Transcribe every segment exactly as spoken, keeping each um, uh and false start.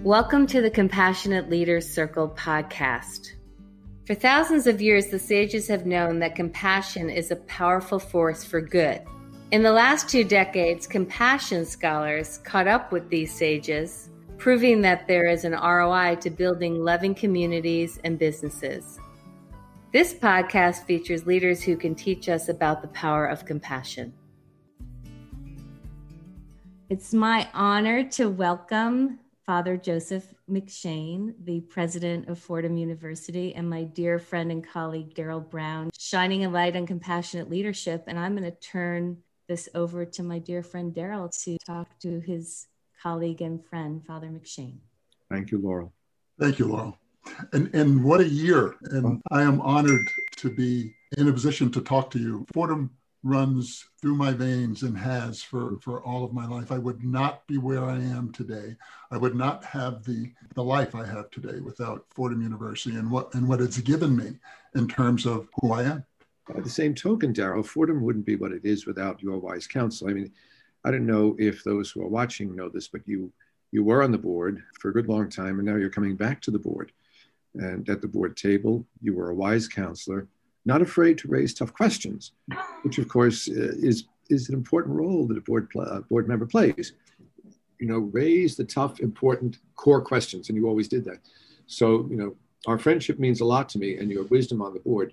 Welcome to the Compassionate Leaders Circle podcast. For thousands of years, the sages have known that compassion is a powerful force for good. In the last two decades, compassion scholars caught up with these sages, proving that there is an R O I to building loving communities and businesses. This podcast features leaders who can teach us about the power of compassion. It's my honor to welcome Father Joseph McShane, the president of Fordham University, and my dear friend and colleague, Daryl Brown, shining a light on compassionate leadership. And I'm going to turn this over to my dear friend, Daryl, to talk to his colleague and friend, Father McShane. Thank you, Laurel. Thank you, Laurel. And, and what a year. And I am honored to be in a position to talk to you. Fordham runs through my veins and has for, for all of my life. I would not be where I am today. I would not have the, the life I have today without Fordham University and what and what it's given me in terms of who I am. By the same token, Daryl, Fordham wouldn't be what it is without your wise counsel. I mean, I don't know if those who are watching know this, but you you were on the board for a good long time, and now you're coming back to the board. And at the board table, you were a wise counselor, not afraid to raise tough questions, which of course is, is an important role that a board, uh, board member plays. You know, raise the tough, important core questions, and you always did that. So, you know, our friendship means a lot to me, and your wisdom on the board,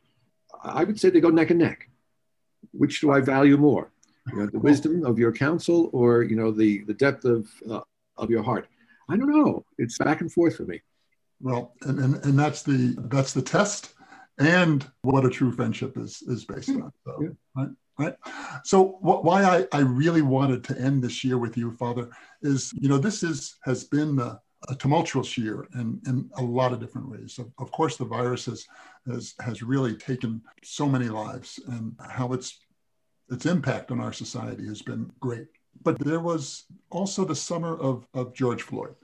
I would say they go neck and neck. Which do I value more? You know, the wisdom of your counsel or, you know, the, the depth of, uh, of your heart? I don't know. It's back and forth for me. Well, and, and, and that's the that's the test and what a true friendship is is based on. So, yeah. right, right. So what, why I, I really wanted to end this year with you, Father, is, you know, this is has been a, a tumultuous year in, in a lot of different ways. Of, of course, the virus has, has has really taken so many lives, and how its its impact on our society has been great. But there was also the summer of, of George Floyd.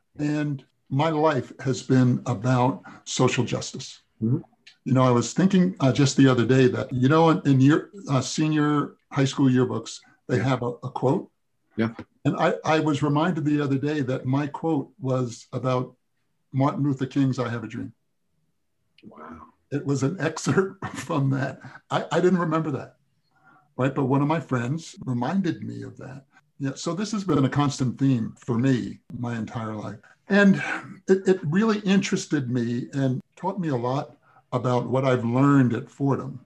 And my life has been about social justice. Mm-hmm. You know, I was thinking uh, just the other day that, you know, in, in your uh, senior high school yearbooks, they yeah. have a, a quote. Yeah. And I, I was reminded the other day that my quote was about Martin Luther King's I Have a Dream. Wow. It was an excerpt from that. I, I didn't remember that, right? But one of my friends reminded me of that. Yeah. So this has been a constant theme for me my entire life. And it, it really interested me and taught me a lot about what I've learned at Fordham,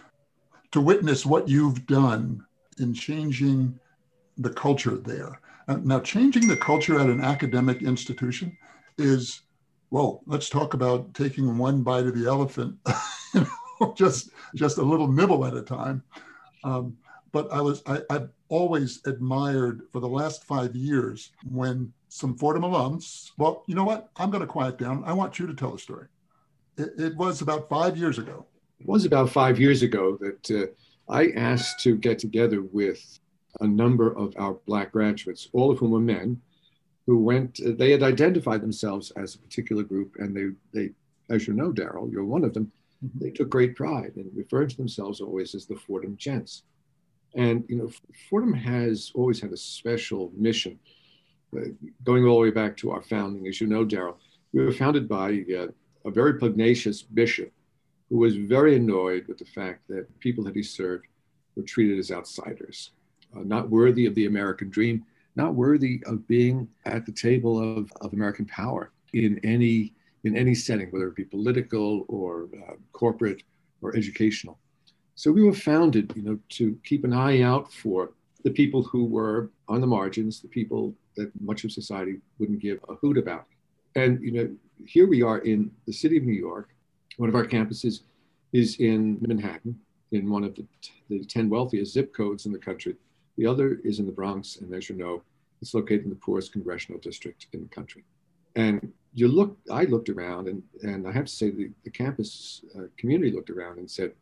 to witness what you've done in changing the culture there. Now, changing the culture at an academic institution is, whoa, let's talk about taking one bite of the elephant, you know, just, just a little nibble at a time. Um, but I was, I, I've always admired for the last five years when some Fordham alums, well, you know what? I'm going to quiet down. I want you to tell the story. It, it was about five years ago. It was about five years ago that uh, I asked to get together with a number of our Black graduates, all of whom were men, who went, uh, they had identified themselves as a particular group, and they, they as you know, Daryl, you're one of them, mm-hmm. They took great pride in referring to themselves always as the Fordham Gents. And, you know, Fordham has always had a special mission. Uh, going all the way back to our founding, as you know, Daryl, we were founded by uh, a very pugnacious bishop who was very annoyed with the fact that people that he served were treated as outsiders, uh, not worthy of the American dream, not worthy of being at the table of, of American power in any in any setting, whether it be political or uh, corporate or educational. So we were founded, you know, to keep an eye out for the people who were on the margins, the people that much of society wouldn't give a hoot about. And, you know, here we are in the city of New York. One of our campuses is in Manhattan, in one of the, the ten wealthiest zip codes in the country. The other is in the Bronx, and as you know, it's located in the poorest congressional district in the country. And you look, I looked around, and, and I have to say the, the campus uh, community looked around and said,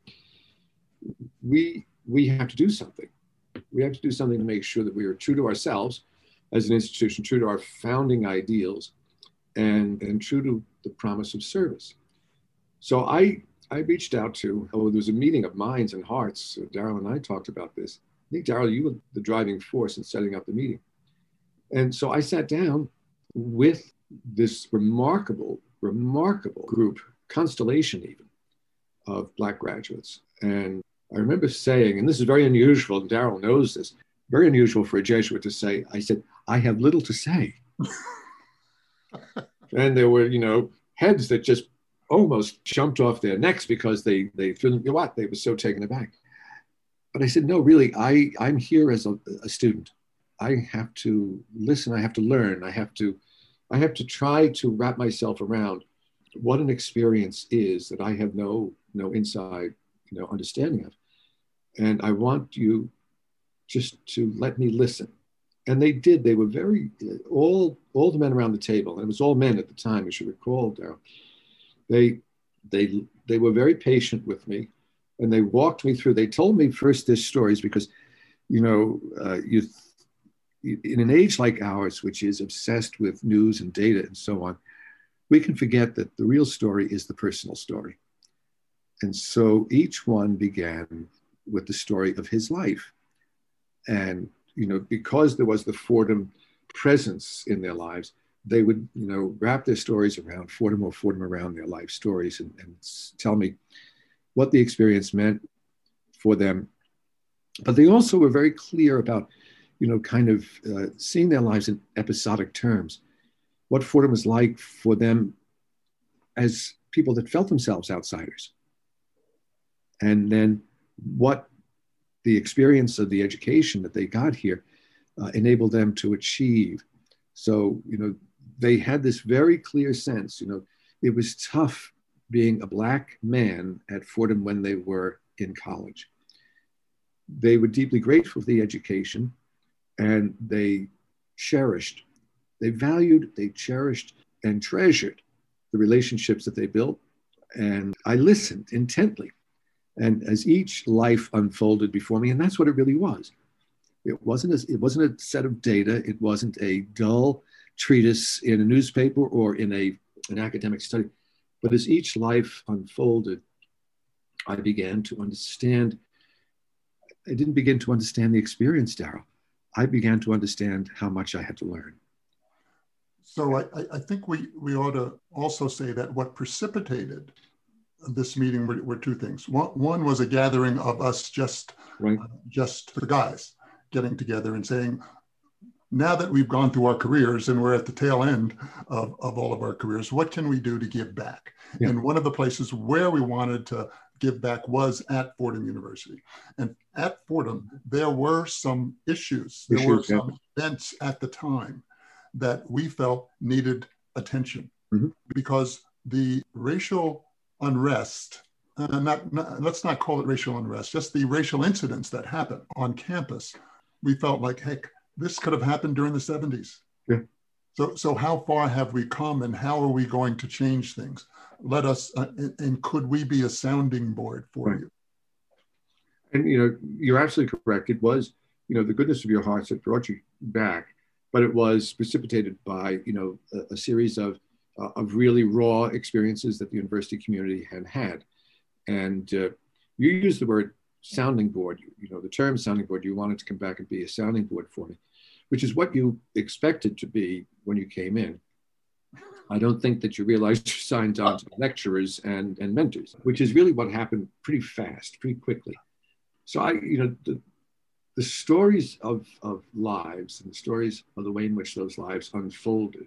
we, we have to do something. We have to do something to make sure that we are true to ourselves as an institution, true to our founding ideals, and, and true to the promise of service. So I, I reached out to, oh, there was a meeting of minds and hearts. So Daryl and I talked about this. I think, Daryl, you were the driving force in setting up the meeting. And so I sat down with this remarkable, remarkable group, constellation even, of Black graduates. And I remember saying, and this is very unusual, and Darrell knows this, very unusual for a Jesuit to say, I said, I have little to say. And there were, you know, heads that just almost jumped off their necks because they, they threw them, you know what, they were so taken aback. But I said, no, really, I, I'm here as a, a student. I have to listen, I have to learn, I have to, I have to try to wrap myself around what an experience is that I have no, no inside, you know, understanding of. And I want you just to let me listen. And they did. They were very, all, all the men around the table, and it was all men at the time, as you recall, Darrell, they, they, they were very patient with me, and they walked me through. They told me first their stories because, you know, uh, you, in an age like ours, which is obsessed with news and data and so on, we can forget that the real story is the personal story. And so each one began with the story of his life. And, you know, because there was the Fordham presence in their lives, they would, you know, wrap their stories around Fordham or Fordham around their life stories and, and tell me what the experience meant for them. But they also were very clear about, you know, kind of uh, seeing their lives in episodic terms, what Fordham was like for them as people that felt themselves outsiders. And then what the experience of the education that they got here uh, enabled them to achieve. So, you know, they had this very clear sense, you know, it was tough being a Black man at Fordham when they were in college. They were deeply grateful for the education, and they cherished, they valued, they cherished and treasured the relationships that they built. And I listened intently. And as each life unfolded before me, and that's what it really was. It wasn't, a, it wasn't a set of data. It wasn't a dull treatise in a newspaper or in a, an academic study. But as each life unfolded, I began to understand. I didn't begin to understand the experience, Darrell. I began to understand how much I had to learn. So I, I think we, we ought to also say that what precipitated this meeting were, were two things. One, one was a gathering of us just, right. uh, just the guys getting together and saying, now that we've gone through our careers and we're at the tail end of, of all of our careers, what can we do to give back? Yeah. And one of the places where we wanted to give back was at Fordham University. And at Fordham, there were some issues, there issues, were some yeah. events at the time that we felt needed attention mm-hmm. because the racial unrest, uh, not, not, let's not call it racial unrest, just the racial incidents that happened on campus, we felt like, heck, this could have happened during the seventies. Yeah. So, so how far have we come and how are we going to change things? Let us, uh, and, and could we be a sounding board for right. you? And, you know, you're absolutely correct. It was, you know, the goodness of your hearts that brought you back, but it was precipitated by, you know, a, a series of, uh, of really raw experiences that the university community had had. And uh, you used the word sounding board, you, you know, the term sounding board, you wanted to come back and be a sounding board for me, which is what you expected to be when you came in. I don't think that you realized you signed on to lecturers and, and mentors, which is really what happened pretty fast, pretty quickly. So I, you know, the, the stories of, of lives and the stories of the way in which those lives unfolded,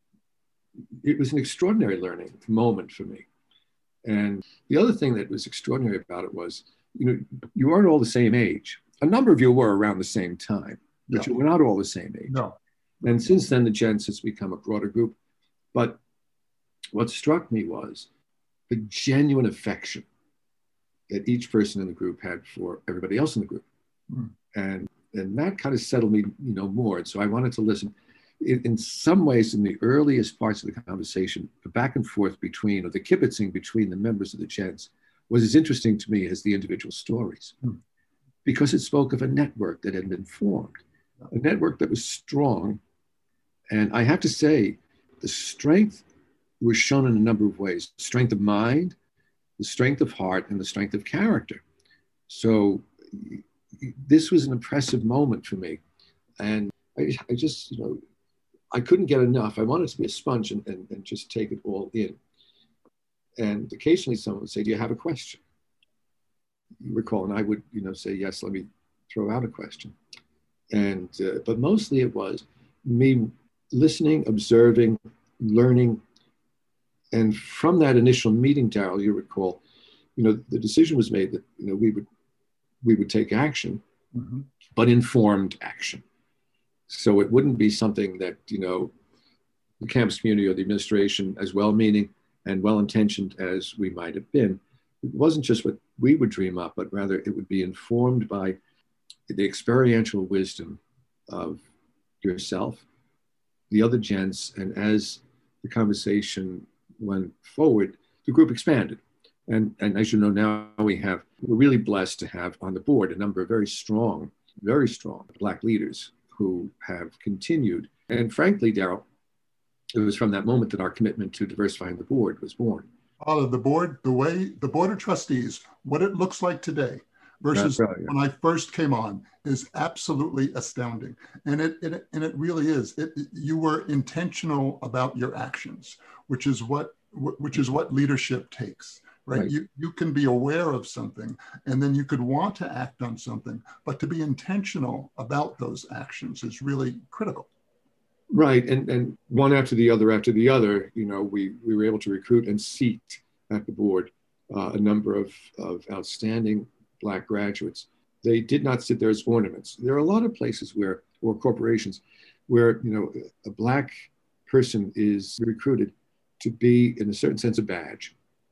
it was an extraordinary learning moment for me. And the other thing that was extraordinary about it was, you know, you weren't all the same age. A number of you were around the same time, but no. you were not all the same age. No. And since then, the Gents has become a broader group. But what struck me was the genuine affection that each person in the group had for everybody else in the group. Mm. And, and that kind of settled me, you know, more. And so I wanted to listen. In, in some ways, in the earliest parts of the conversation, the back and forth between, or the kibitzing between the members of the Gents was as interesting to me as the individual stories, mm. because it spoke of a network that had been formed, a network that was strong. And I have to say, the strength was shown in a number of ways: strength of mind, the strength of heart, and the strength of character. So this was an impressive moment for me. And I, I just, you know, I couldn't get enough. I wanted to be a sponge and, and, and just take it all in. And occasionally someone would say, do you have a question? You recall, and I would, you know, say, yes, let me throw out a question. And, uh, but mostly it was me listening, observing, learning. And from that initial meeting, Darrell, you recall, you know, the decision was made that, you know, we would, we would take action, mm-hmm. but informed action. So it wouldn't be something that, you know, the campus community or the administration, as well-meaning and well-intentioned as we might have been, it wasn't just what we would dream up, but rather it would be informed by the experiential wisdom of yourself, the other gents, and as the conversation went forward, the group expanded. And, and as you know, now we have, we're really blessed to have on the board a number of very strong, very strong Black leaders who have continued. And frankly, Darrell, it was from that moment that our commitment to diversifying the board was born. All of the board, the way the board of trustees, what it looks like today versus right, yeah. when I first came on is absolutely astounding. And it, it and it really is. It, it, you were intentional about your actions, which is what which is what leadership takes. Right? right. You, you can be aware of something and then you could want to act on something, but to be intentional about those actions is really critical. Right. And, and one after the other after the other, you know, we, we were able to recruit and seat at the board uh, a number of, of outstanding Black graduates. They did not sit there as ornaments. There are a lot of places where, or corporations, where, you know, a Black person is recruited to be, in a certain sense, a badge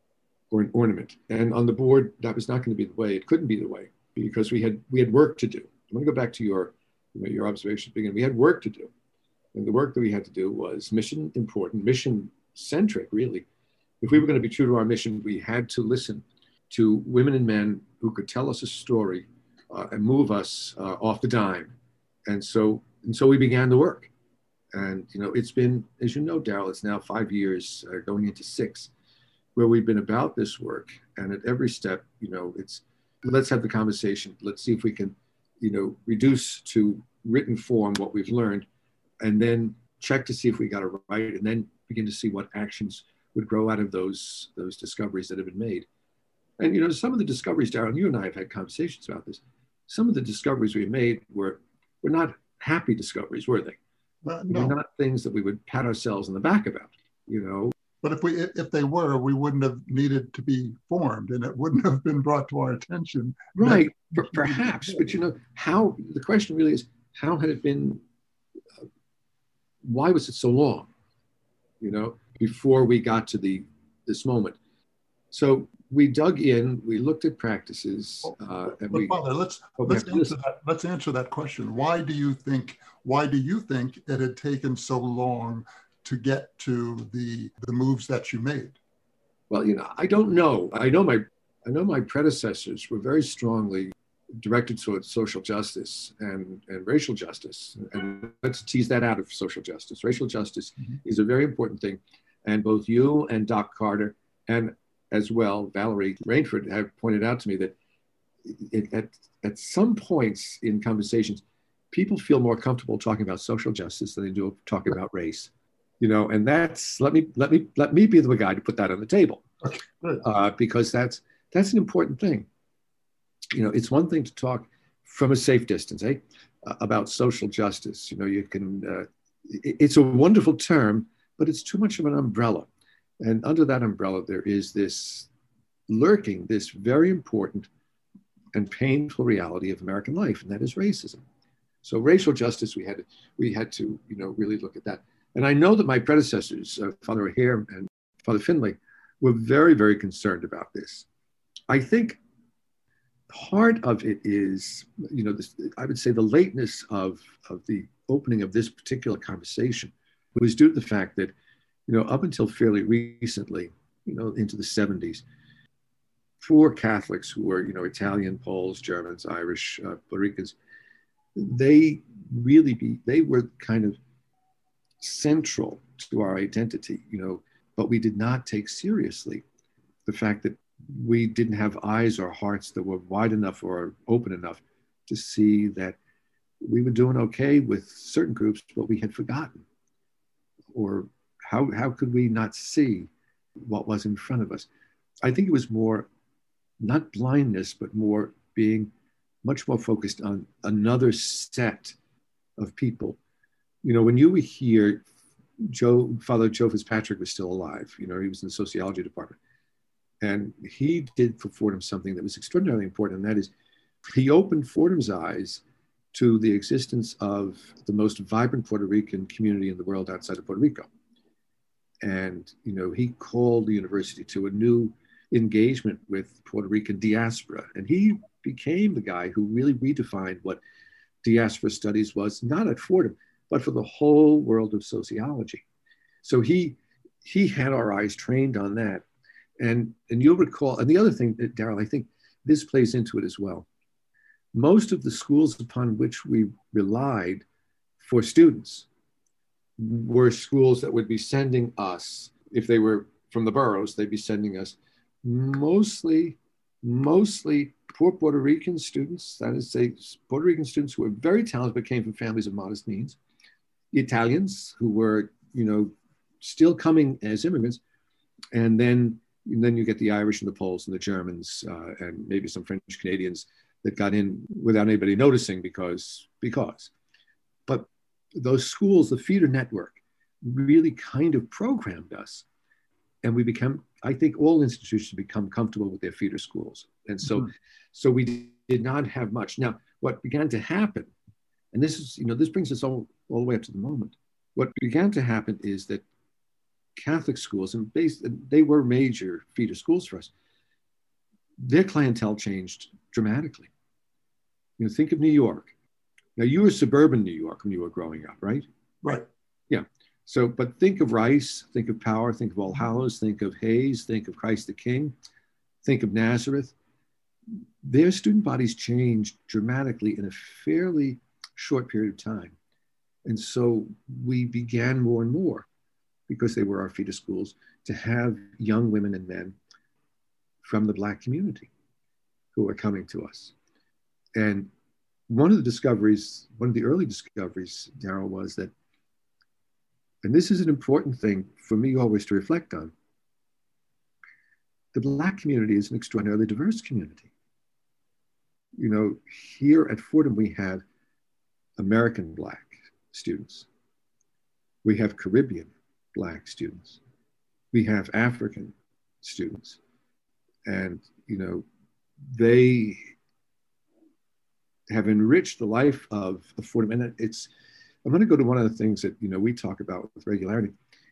or an ornament. And on the board, that was not going to be the way. It couldn't be the way because we had we had work to do. I'm going to go back to your, you know, your observation at the beginning. We had work to do. And the work that we had to do was mission important, mission centric, really. If we were going to be true to our mission, we had to listen to women and men who could tell us a story uh, and move us uh, off the dime. And so, and so we began the work. And, you know, it's been, as you know, Darrell, it's now five years uh, going into six, where we've been about this work. And at every step, you know, it's, let's have the conversation. Let's see if we can, you know, reduce to written form what we've learned, and then check to see if we got it right, and then begin to see what actions would grow out of those, those discoveries that have been made. And, you know, some of the discoveries, Darrell, you and I have had conversations about this. Some of the discoveries we made were, were not happy discoveries, were they? Uh, no. They were not things that we would pat ourselves on the back about, you know. But if we if they were, we wouldn't have needed to be formed, and it wouldn't have been brought to our attention. Right, that, perhaps. But, you know, how, the question really is, how had it been, uh, why was it so long, you know, before we got to the this moment? So we dug in, we looked at practices. Uh, and but we, Father, let's oh, let's answer that. Let's answer that question. Why do you think? Why do you think it had taken so long to get to the the moves that you made? Well, you know, I don't know. I know my I know my predecessors were very strongly directed towards social justice and, and racial justice. And let's tease that out of social justice. Racial justice mm-hmm. is a very important thing. And both you and Doc Carter, and as well, Valerie Rainford, have pointed out to me that it, at, at some points in conversations, people feel more comfortable talking about social justice than they do talking about race. You know, and that's, let me, let me, let me be the guy to put that on the table, okay, uh, because that's, that's an important thing. You know, it's one thing to talk from a safe distance, eh, uh, about social justice. You know, you can, uh, it, it's a wonderful term, but it's too much of an umbrella. And under that umbrella, there is this lurking, this very important and painful reality of American life, and that is racism. So racial justice, we had to, we had to, you know, really look at that. And I know that my predecessors, uh, Father O'Hare and Father Finley, were very, very concerned about this. I think part of it is, you know, this, I would say the lateness of, of the opening of this particular conversation was due to the fact that, you know, up until fairly recently, you know, into the seventies, for Catholics who were, you know, Italian, Poles, Germans, Irish, uh, Puerto Ricans, they really be, they were kind of central to our identity, you know, but we did not take seriously the fact that we didn't have eyes or hearts that were wide enough or open enough to see that we were doing okay with certain groups, but we had forgotten. or how, how could we not see what was in front of us? I think it was more not blindness, but more being much more focused on another set of people. You know, when you were here, Joe, Father Joe Fitzpatrick was still alive. You know, he was in the sociology department. And he did for Fordham something that was extraordinarily important, and that is he opened Fordham's eyes to the existence of the most vibrant Puerto Rican community in the world outside of Puerto Rico. And, you know, he called the university to a new engagement with Puerto Rican diaspora. And he became the guy who really redefined what diaspora studies was, not at Fordham, but for the whole world of sociology. So he, he had our eyes trained on that. And, and you'll recall, and the other thing, Daryl, I think this plays into it as well. Most of the schools upon which we relied for students were schools that would be sending us, if they were from the boroughs, they'd be sending us mostly, mostly poor Puerto Rican students, that is, say, Puerto Rican students who were very talented but came from families of modest means, Italians who were, you know, still coming as immigrants, and then, and then you get the Irish and the Poles and the Germans uh, and maybe some French Canadians that got in without anybody noticing because, because. But those schools, the feeder network, really kind of programmed us. And we become, I think all institutions become comfortable with their feeder schools. And so, mm-hmm. so we did not have much. Now, what began to happen, and this is, you know, this brings us all, all the way up to the moment. What began to happen is that Catholic schools, and based, they were major feeder schools for us, their clientele changed dramatically. You know, think of New York. Now, you were suburban New York when you were growing up, right? Right. Yeah. So, but think of Rice, think of Power, think of All Hallows, think of Hayes, think of Christ the King, think of Nazareth. Their student bodies changed dramatically in a fairly short period of time. And so we began more and more, because they were our feeder schools, to have young women and men from the Black community who are coming to us. And one of the discoveries, one of the early discoveries, Daryl, was that, and this is an important thing for me always to reflect on, the Black community is an extraordinarily diverse community. You know, here at Fordham, we have American Black students. We have Caribbean Black students. We have African students. And, you know, they have enriched the life of, of Fordham. And it's, I'm going to go to one of the things that, you know, we talk about with regularity.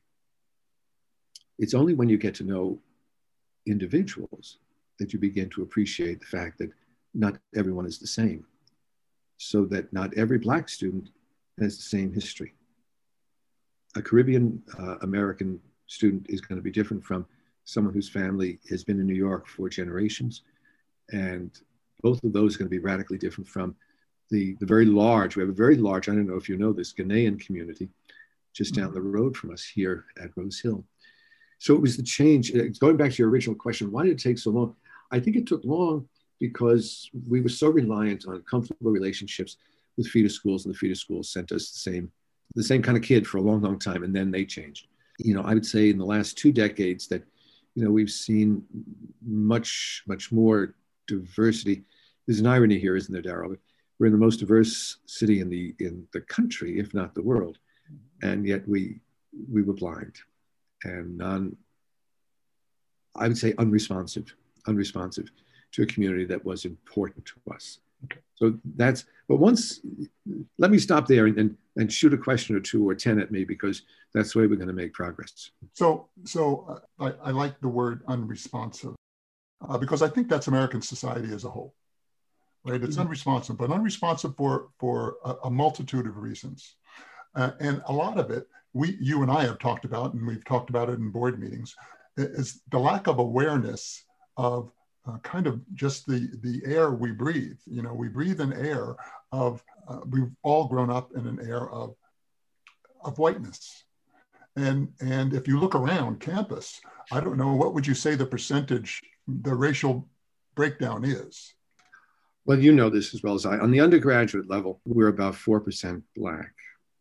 It's only when you get to know individuals that you begin to appreciate the fact that not everyone is the same. So that not every Black student has the same history. A Caribbean uh, American student is going to be different from someone whose family has been in New York for generations. And both of those are going to be radically different from the, the very large, we have a very large, I don't know if you know this, Ghanaian community just down the road from us here at Rose Hill. So it was the change, going back to your original question, why did it take so long? I think it took long because we were so reliant on comfortable relationships with feeder schools, and the feeder schools sent us the same, the same kind of kid for a long, long time, and then they changed. You know, I would say in the last two decades that, you know, we've seen much, much more diversity. There's an irony here, isn't there, Daryl? We're in the most diverse city in the in the country, if not the world, and yet we we were blind and non, I would say unresponsive, unresponsive to a community that was important to us. Okay. So that's, but once, let me stop there and, and, and shoot a question or two or ten at me, because that's the way we're going to make progress. So, so uh, I, I like the word unresponsive uh, because I think that's American society as a whole, right? It's mm-hmm. unresponsive, but unresponsive for, for a, a multitude of reasons. Uh, and a lot of it, we, you and I have talked about, and we've talked about it in board meetings, is the lack of awareness of uh, kind of just the, the air we breathe. You know, we breathe an air of, uh, we've all grown up in an air of, of whiteness. And, and if you look around campus, I don't know, what would you say the percentage, the racial breakdown is? Well, you know this as well as I. On the undergraduate level, we're about four percent Black.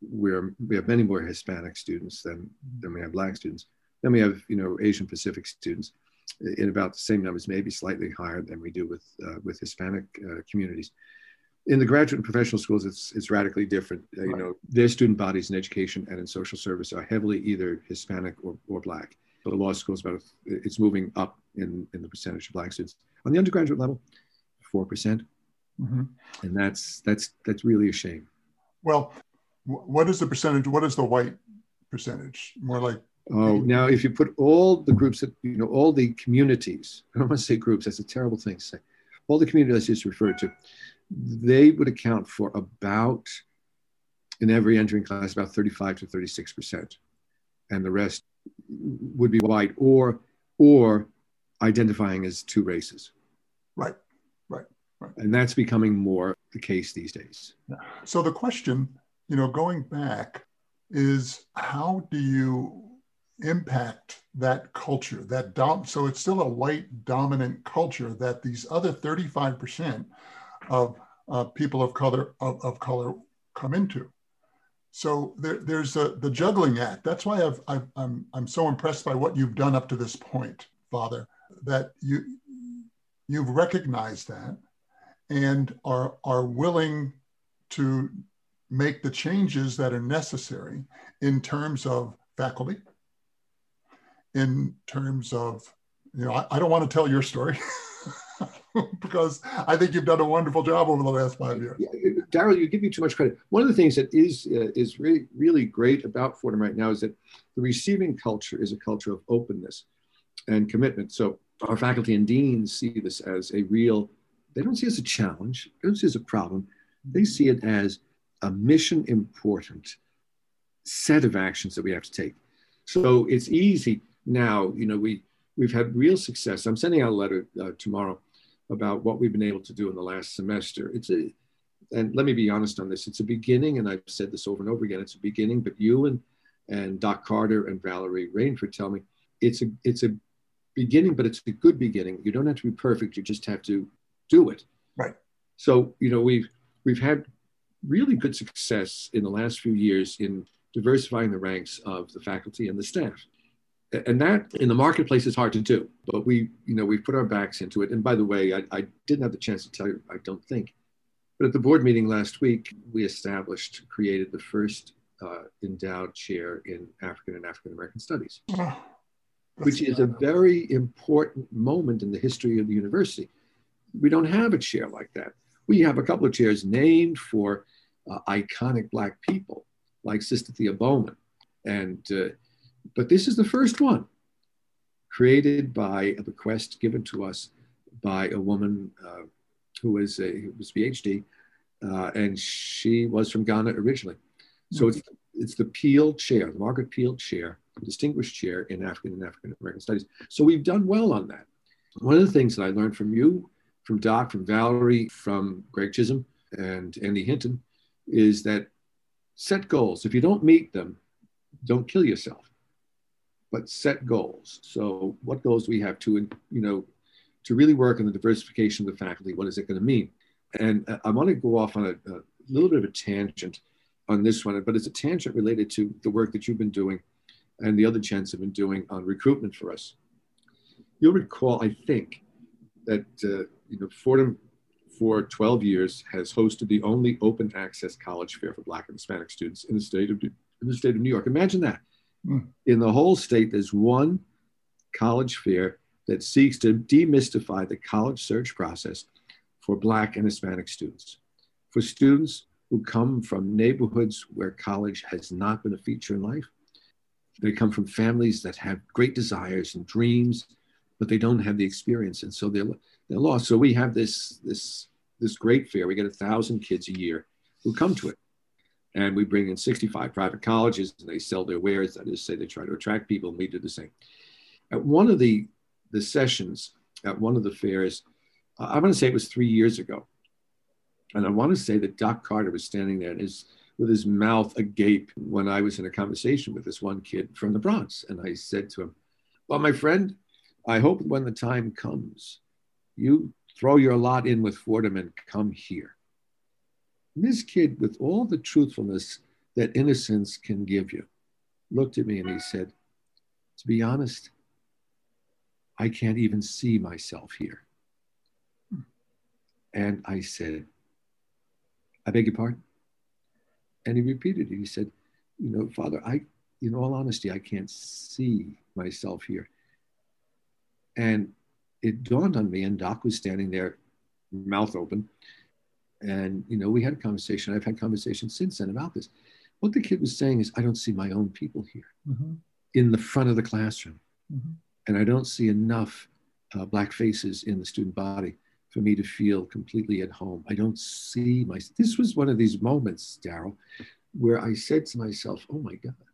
where we have many more Hispanic students than, than we have Black students. Then we have, you know, Asian Pacific students in about the same numbers, maybe slightly higher than we do with, uh, with Hispanic uh, communities. In the graduate and professional schools, it's, it's radically different. Uh, you know, their student bodies in education and in social service are heavily either Hispanic or, or Black. But the law school is about, it's moving up in, in the percentage of Black students. On the undergraduate level, four percent. Mm-hmm. And that's, that's, that's really a shame. Well, what is the percentage? What is the white percentage? More like, oh, now if you put all the groups that, you know, all the communities, I don't want to say groups, that's a terrible thing to say. All the communities I just referred to, they would account for about, in every entering class, about thirty-five to thirty-six percent. And the rest would be white or, or identifying as two races. Right, right, right. And that's becoming more the case these days. So the question, you know, going back is how do you impact that culture, that dom- so it's still a white dominant culture that these other thirty-five percent of uh, people of color of, of color come into. So there, there's a, the juggling act. That's why I've, I've, I'm I'm so impressed by what you've done up to this point, Father, that you you've recognized that and are are willing to make the changes that are necessary in terms of faculty, in terms of, you know, I, I don't want to tell your story because I think you've done a wonderful job over the last five years. Darrell, you give me too much credit. One of the things that is uh, is really, really great about Fordham right now is that the receiving culture is a culture of openness and commitment. So our faculty and deans see this as a real, they don't see it as a challenge, they don't see it as a problem. They see it as a mission important set of actions that we have to take. So it's easy now, you know, we, we've had real success. I'm sending out a letter uh, tomorrow about what we've been able to do in the last semester. It's a, and let me be honest on this, it's a beginning, and I've said this over and over again, it's a beginning, but you and, and Doc Carter and Valerie Rainford tell me it's a, it's a beginning, but it's a good beginning. You don't have to be perfect, you just have to do it. Right. So, you know, we've, we've had really good success in the last few years in diversifying the ranks of the faculty and the staff. And that in the marketplace is hard to do, but we, you know, we've put our backs into it. And by the way, I, I didn't have the chance to tell you, I don't think, but at the board meeting last week, we established, created the first uh, endowed chair in African and African-American studies, oh, which is a very important moment in the history of the university. We don't have a chair like that. We have a couple of chairs named for uh, iconic Black people, like Sister Thea Bowman. And, uh, but this is the first one created by a bequest given to us by a woman uh, who was a who was PhD, uh, and she was from Ghana originally. So mm-hmm. it's, it's the Peel Chair, the Margaret Peel Chair, Distinguished Chair in African and African American Studies. So we've done well on that. One of the things that I learned from you, from Doc, from Valerie, from Greg Chisholm and Andy Hinton, is that set goals. If you don't meet them, don't kill yourself, but set goals. So what goals do we have to, you know, to really work on the diversification of the faculty? What is it going to mean? And I want to go off on a, a little bit of a tangent on this one, but it's a tangent related to the work that you've been doing and the other gents have been doing on recruitment for us. You'll recall, I think, that uh, you know, Fordham for twelve years has hosted the only open access college fair for Black and Hispanic students in the state of, in the state of New York. Imagine that. Mm. In the whole state, there's one college fair that seeks to demystify the college search process for Black and Hispanic students, for students who come from neighborhoods where college has not been a feature in life. They come from families that have great desires and dreams, but they don't have the experience, and so they're they're lost. So we have this this this great fair. We get a thousand kids a year who come to it, and we bring in sixty-five private colleges, and they sell their wares. That is, say they try to attract people, and we do the same. At one of the the sessions at one of the fairs, uh, I want to say it was three years ago, and I want to say that Doc Carter was standing there and his with his mouth agape when I was in a conversation with this one kid from the Bronx, and I said to him, "Well, my friend, I hope when the time comes, you throw your lot in with Fordham and come here." And this kid, with all the truthfulness that innocence can give you, looked at me and he said, to be honest, I can't even see myself here. And I said, I beg your pardon? And he repeated it. He said, you know, Father, I, in all honesty, I can't see myself here. And it dawned on me, and Doc was standing there, mouth open. And, you know, we had a conversation. I've had conversations since then about this. What the kid was saying is, I don't see my own people here mm-hmm. in the front of the classroom. Mm-hmm. And I don't see enough uh, Black faces in the student body for me to feel completely at home. I don't see my, this was one of these moments, Daryl, where I said to myself, oh my God,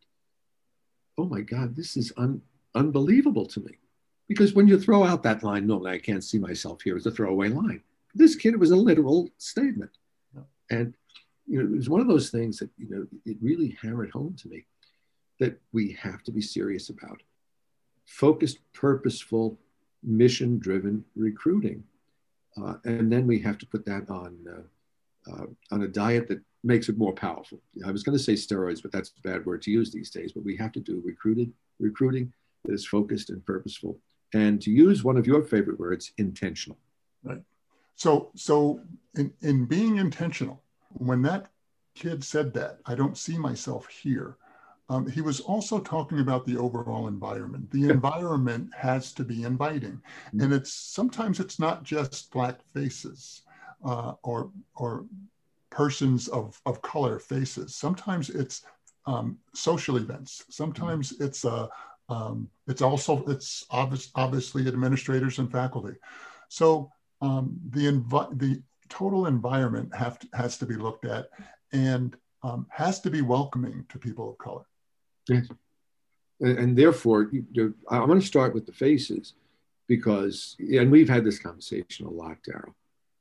oh my God, this is un, unbelievable to me. Because when you throw out that line, no, I can't see myself here, it's a throwaway line. For this kid, it was a literal statement. Yeah. And, you know, it was one of those things that, you know, it really hammered home to me that we have to be serious about. Focused, purposeful, mission-driven recruiting. Uh, and then we have to put that on, uh, uh, on a diet that makes it more powerful. I was going to say steroids, but that's a bad word to use these days. But we have to do recruited recruiting that is focused and purposeful. And to use one of your favorite words, intentional. Right. So, so in, in being intentional, when that kid said that, I don't see myself here, um, he was also talking about the overall environment. The environment has to be inviting. And it's sometimes it's not just Black faces uh, or, or persons of, of color faces. Sometimes it's um, social events. Sometimes it's uh, um, it's also, it's obvious, obviously administrators and faculty. So um, the, envi- the total environment have to, has to be looked at and um, has to be welcoming to people of color. Yes. And, and therefore, you know, I'm going to start with the faces because, and we've had this conversation a lot, Daryl.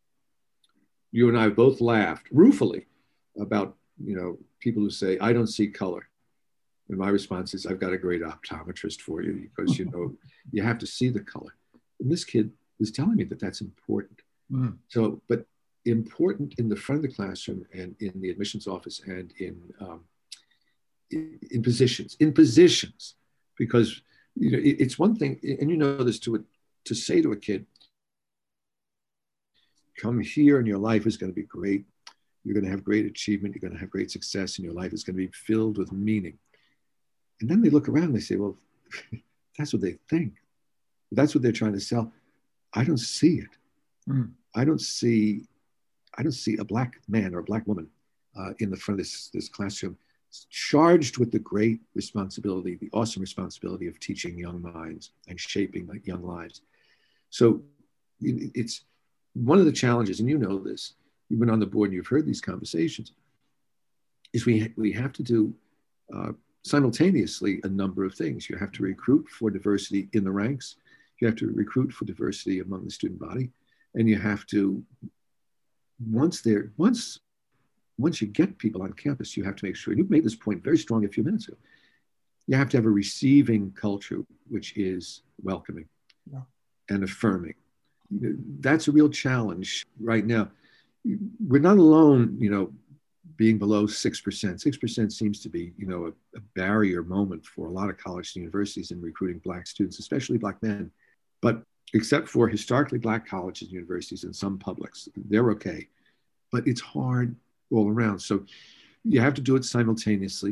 You and I both laughed ruefully about, you know, people who say, I don't see color. And my response is, I've got a great optometrist for you because, you know, you have to see the color. And this kid was telling me that that's important. Mm. So, but important in the front of the classroom and in the admissions office and in, um, in, in positions, in positions, because, you know, it, it's one thing, and you know this, to, to say to a kid, come here and your life is going to be great. You're going to have great achievement. You're going to have great success and your life is going to be filled with meaning. And then they look around and they say, well, that's what they think. That's what they're trying to sell. I don't see it. Mm. I don't see, I don't see a Black man or a Black woman uh, in the front of this, this classroom charged with the great responsibility, the awesome responsibility of teaching young minds and shaping like young lives. So it's one of the challenges, and you know this, you've been on the board and you've heard these conversations, is we, we have to do uh, simultaneously a number of things. You have to recruit for diversity in the ranks. You have to recruit for diversity among the student body. And you have to, once they're, once, once you get people on campus, you have to make sure, and you made this point very strong a few minutes ago, you have to have a receiving culture, which is welcoming yeah. and affirming. That's a real challenge right now. We're not alone, you know, being below six percent. six percent seems to be, you know, a, a barrier moment for a lot of colleges and universities in recruiting Black students, especially Black men. But except for historically Black colleges and universities and some publics, they're okay. But it's hard all around. So you have to do it simultaneously.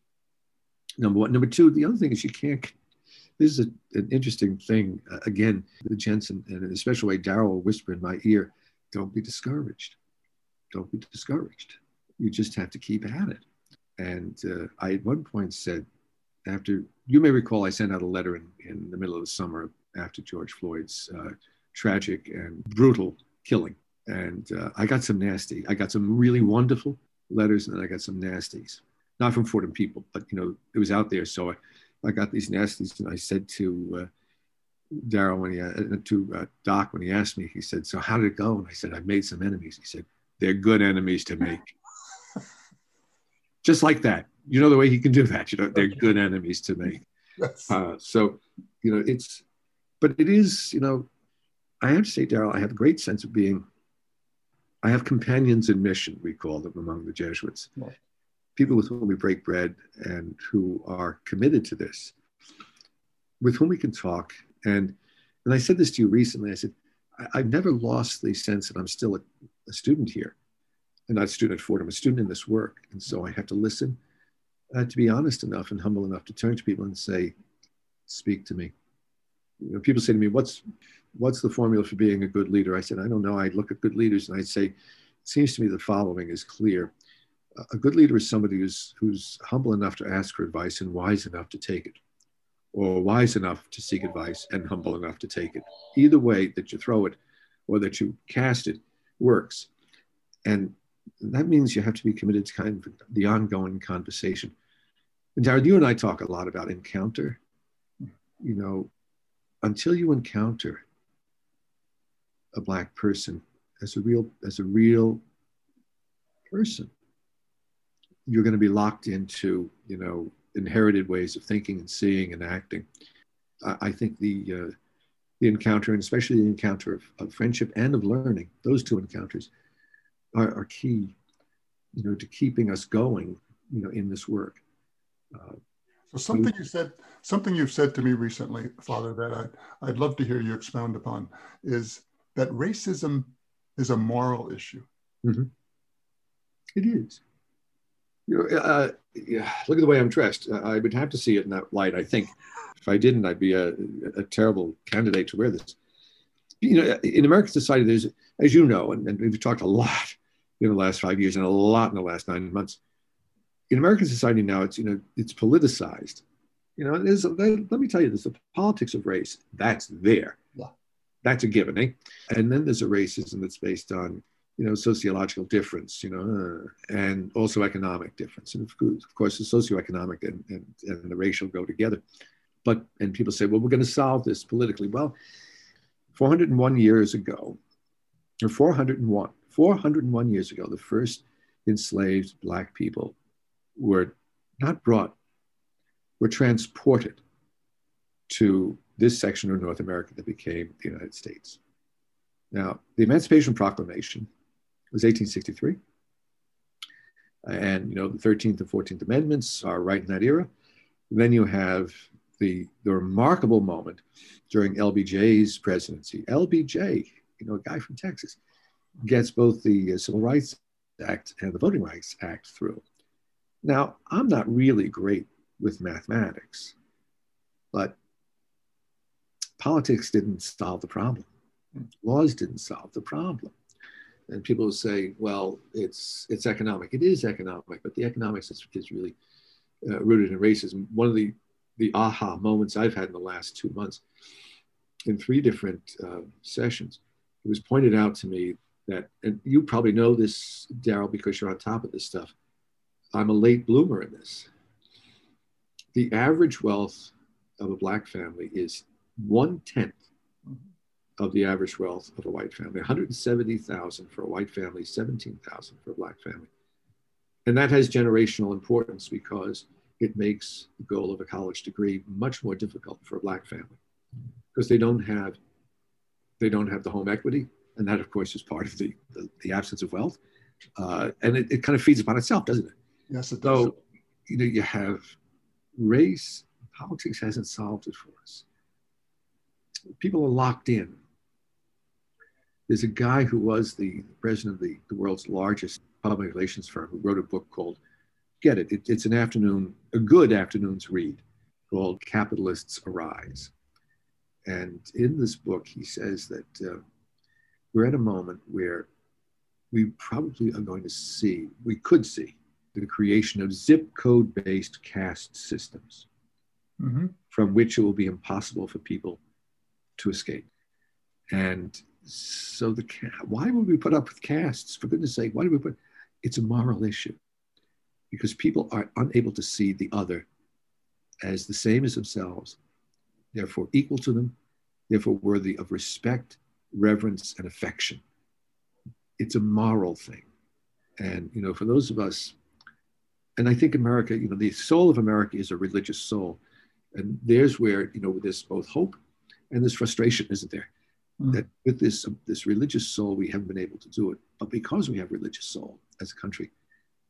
Number one. Number two, the other thing is you can't, this is a, an interesting thing. Uh, again, the Jensen, and in a special way, Daryl will whisper in my ear, don't be discouraged. Don't be discouraged. You just have to keep at it. And uh, I at one point said, after, you may recall, I sent out a letter in, in the middle of the summer after George Floyd's uh, tragic and brutal killing. And uh, I got some nasty, I got some really wonderful letters and then I got some nasties. Not from Fordham people, but, you know, it was out there. So I, I got these nasties and I said to uh, Daryl, when he, uh, to uh, Doc, when he asked me, he said, so how did it go? And I said, I made some enemies. He said, they're good enemies to make. Just like that. You know the way he can do that, you know, they're good enemies to make. Yes. Uh, so, you know, it's, but it is, you know, I have to say, Daryl, I have a great sense of being, I have companions in mission, we call them among the Jesuits. Right. people with whom we break bread and who are committed to this, with whom we can talk. And, and I said this to you recently, I said, I, I've never lost the sense that I'm still a, a student here. I'm not a student at Ford, I'm a student in this work. And so I have to listen, uh, to be honest enough and humble enough to turn to people and say, speak to me. You know, people say to me, what's, what's the formula for being a good leader? I said, I don't know. I look at good leaders and I'd say, it seems to me the following is clear. A good leader is somebody who's, who's humble enough to ask for advice and wise enough to take it, or wise enough to seek advice and humble enough to take it. Either way that you throw it or that you cast it works. And that means you have to be committed to kind of the ongoing conversation. And Darren, you and I talk a lot about encounter. You know, until you encounter a Black person as a real, as a real person, you're going to be locked into, you know, inherited ways of thinking and seeing and acting. I, I think the uh, the encounter, and especially the encounter of, of friendship and of learning, those two encounters are, are key, you know, to keeping us going, you know, in this work. Uh, so something you said, something you've said to me recently, Father, that I, I'd love to hear you expound upon, is that racism is a moral issue. Mm-hmm. It is. You know, uh, yeah, look at the way I'm dressed. I would have to see it in that light, I think. If I didn't, I'd be a, a terrible candidate to wear this. You know, in American society, there's, as you know, and, and we've talked a lot in the last five years and a lot in the last nine months. In American society now, it's, you know, it's politicized. You know, there's, let me tell you this, the politics of race, that's there. Yeah. That's a given, eh? And then there's a racism that's based on, you know, sociological difference, you know, uh, and also economic difference. And of course, of course the socioeconomic and, and, and the racial go together. But, and people say, well, we're going to solve this politically. Well, four hundred one years ago, or four hundred one, four hundred one years ago, the first enslaved Black people were not brought, were transported to this section of North America that became the United States. Now, the Emancipation Proclamation was eighteen sixty-three. And, you know, the thirteenth and fourteenth Amendments are right in that era. Then you have the, the remarkable moment during L B J's presidency. L B J, you know, a guy from Texas, gets both the Civil Rights Act and the Voting Rights Act through. Now, I'm not really great with mathematics, but politics didn't solve the problem. Laws didn't solve the problem. And people will say, well, it's it's economic. It is economic, but the economics is, is really uh, rooted in racism. One of the, the aha moments I've had in the last two months in three different uh, sessions, it was pointed out to me that, and you probably know this, Daryl, because you're on top of this stuff, I'm a late bloomer in this. The average wealth of a Black family is one-tenth of the average wealth of a white family, one hundred seventy thousand for a white family, seventeen thousand for a Black family. And that has generational importance because it makes the goal of a college degree much more difficult for a Black family because they don't have, they don't have the home equity. And that, of course, is part of the, the, the absence of wealth. Uh, and it, it kind of feeds upon itself, doesn't it? Yes, it does. So, you know, you have race, politics hasn't solved it for us. People are locked in. There's a guy who was the president of the, the world's largest public relations firm who wrote a book called, get it, it, it's an afternoon, a good afternoon's read called Capitalists Arise. And in this book, he says that uh, we're at a moment where we probably are going to see, we could see the creation of zip code-based caste systems mm-hmm. from which it will be impossible for people to escape. And so the why would we put up with castes? For goodness sake, why do we put, it's a moral issue because people are unable to see the other as the same as themselves, therefore equal to them, therefore worthy of respect, reverence, and affection. It's a moral thing. And, you know, for those of us, and I think America, you know, the soul of America is a religious soul. And there's where, you know, there's both hope and there's frustration, isn't there? Mm. That with this, uh, this religious soul, we haven't been able to do it. But because we have religious soul as a country,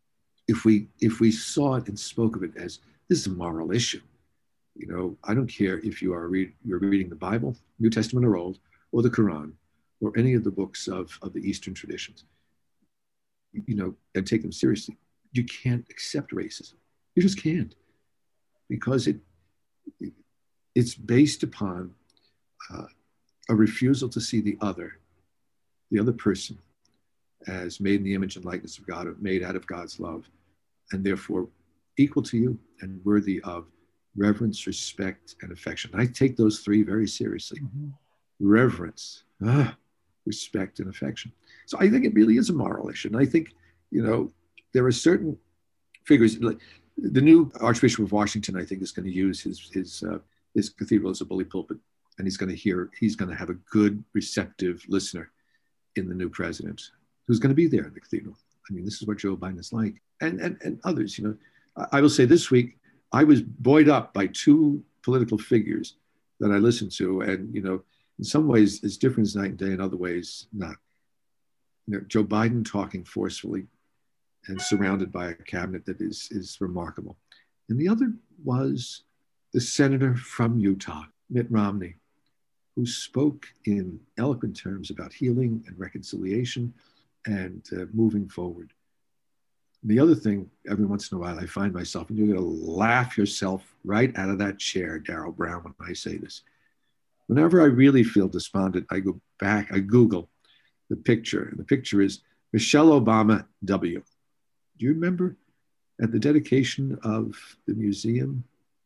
if we if we saw it and spoke of it as this is a moral issue, you know, I don't care if you are read, you're reading the Bible, New Testament or Old, or the Quran, or any of the books of, of the Eastern traditions, you know, and take them seriously. You can't accept racism. You just can't, because it, it it's based upon uh, a refusal to see the other, the other person, as made in the image and likeness of God, made out of God's love, and therefore equal to you and worthy of reverence, respect, and affection. I take those three very seriously. Mm-hmm. Reverence, ah, respect, and affection. So I think it really is a moral issue. And I think, you know, there are certain figures, like the new Archbishop of Washington, I think, is going to use his his uh, his cathedral as a bully pulpit, and he's going to hear, he's going to have a good, receptive listener in the new president who's going to be there in the cathedral. I mean, this is what Joe Biden is like, and and and others. You know, I, I will say this week I was buoyed up by two political figures that I listened to, and you know, in some ways it's different as night and day, in other ways not. You know, Joe Biden talking forcefully and surrounded by a cabinet that is is remarkable, and the other was the senator from Utah, Mitt Romney, who spoke in eloquent terms about healing and reconciliation and uh, moving forward. The other thing, every once in a while, I find myself, and you're going to laugh yourself right out of that chair, Darrell Brown, when I say this. Whenever I really feel despondent, I go back, I Google the picture, and the picture is Michelle Obama W. Do you remember at the dedication of the museum?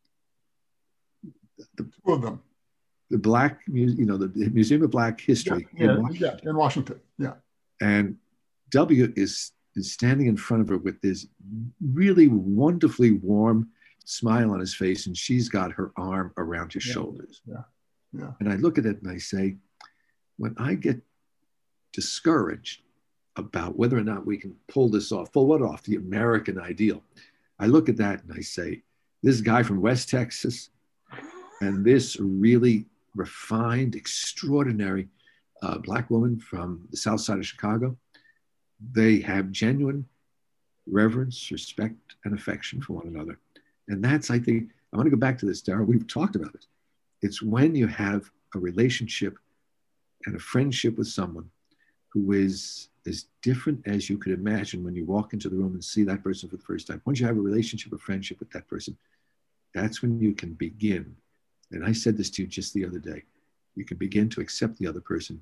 The, Two of them. The Black, you know, the Museum of Black History. Yeah, in yeah, Washington. yeah, in Washington, yeah. And W is, is standing in front of her with this really wonderfully warm smile on his face, and she's got her arm around his yeah, shoulders. Yeah, yeah. And I look at it and I say, when I get discouraged about whether or not we can pull this off, pull what off? The American ideal. I look at that and I say, this guy from West Texas and this really refined, extraordinary uh, Black woman from the South Side of Chicago, they have genuine reverence, respect, and affection for one another. And that's, I think, I want to go back to this, Darrell. We've talked about it. It's when you have a relationship and a friendship with someone who is as different as you could imagine when you walk into the room and see that person for the first time. Once you have a relationship, a friendship with that person, that's when you can begin. And I said this to you just the other day. You can begin to accept the other person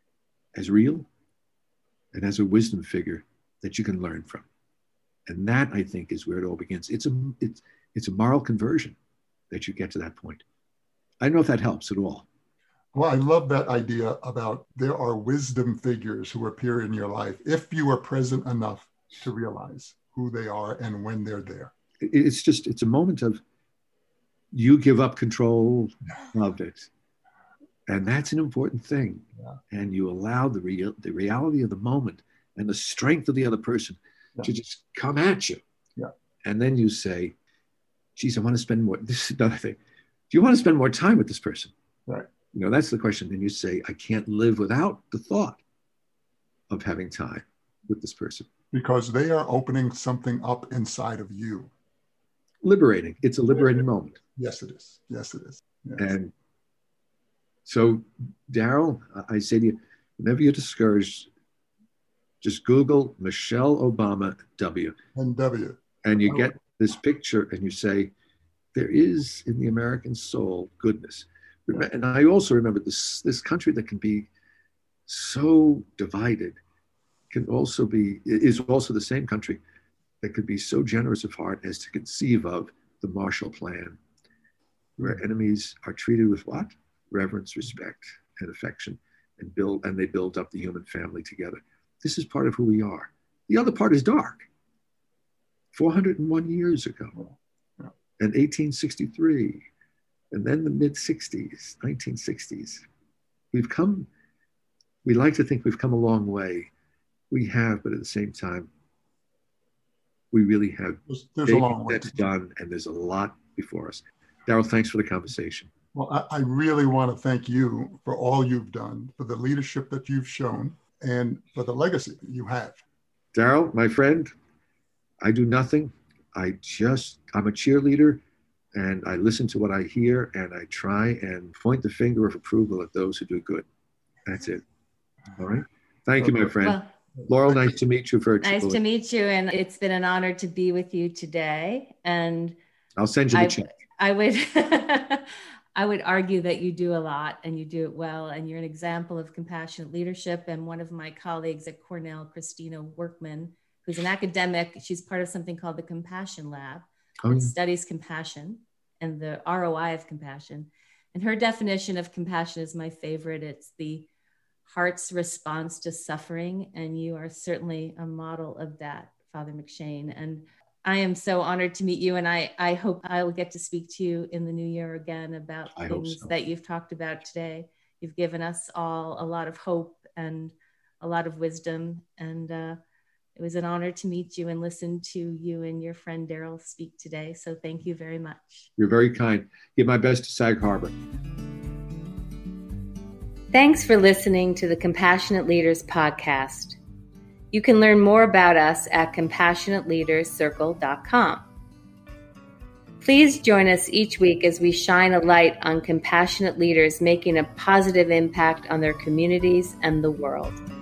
as real and as a wisdom figure that you can learn from. And that, I think, is where it all begins. It's a, it's, it's a moral conversion that you get to that point. I don't know if that helps at all. Well, I love that idea about there are wisdom figures who appear in your life if you are present enough to realize who they are and when they're there. It's just, it's a moment of you give up control of it. And that's an important thing. Yeah. And you allow the real, the reality of the moment and the strength of the other person yeah. to just come at you. Yeah. And then you say, geez, I want to spend more, this is another thing. Do you want to spend more time with this person? Right. You know, that's the question. And you say, I can't live without the thought of having time with this person. Because they are opening something up inside of you. Liberating. It's a liberating moment. Yes, it is. Yes, it is. Yes. And so, Darrell, I say to you, whenever you're discouraged, just Google Michelle Obama W. And W. And you get this picture and you say, there is in the American soul goodness. And I also remember this, this country that can be so divided can also be, is also the same country that could be so generous of heart as to conceive of the Marshall Plan, where enemies are treated with what? Reverence, respect, and affection, and build, and they build up the human family together. This is part of who we are. The other part is dark. four hundred one years ago, and eighteen sixty-three, and then the mid sixties, nineteen sixties. We've come, we like to think we've come a long way. We have, but at the same time, we really have there's, there's a long way that's done, and there's a lot before us. Darrell, thanks for the conversation. Well, I, I really want to thank you for all you've done, for the leadership that you've shown, and for the legacy that you have. Darrell, my friend, I do nothing. I just, I'm a cheerleader, and I listen to what I hear, and I try and point the finger of approval at those who do good. That's it. All right. Thank you, my friend. Well, Laurel, nice to meet you virtually. Nice to meet you. And it's been an honor to be with you today. And I'll send you the I, check. I would, I would argue that you do a lot and you do it well. And you're an example of compassionate leadership. And one of my colleagues at Cornell, Christina Workman, who's an academic, she's part of something called the Compassion Lab. Oh, that yeah. studies compassion and the R O I of compassion. And her definition of compassion is my favorite. It's the heart's response to suffering. And you are certainly a model of that, Father McShane. And I am so honored to meet you. And I, I hope I will get to speak to you in the new year again about I things hope so. that you've talked about today. You've given us all a lot of hope and a lot of wisdom. And uh, it was an honor to meet you and listen to you and your friend Daryl speak today. So thank you very much. You're very kind. Give my best to Sag Harbor. Thanks for listening to the Compassionate Leaders podcast. You can learn more about us at compassionate leaders circle dot com. Please join us each week as we shine a light on compassionate leaders making a positive impact on their communities and the world.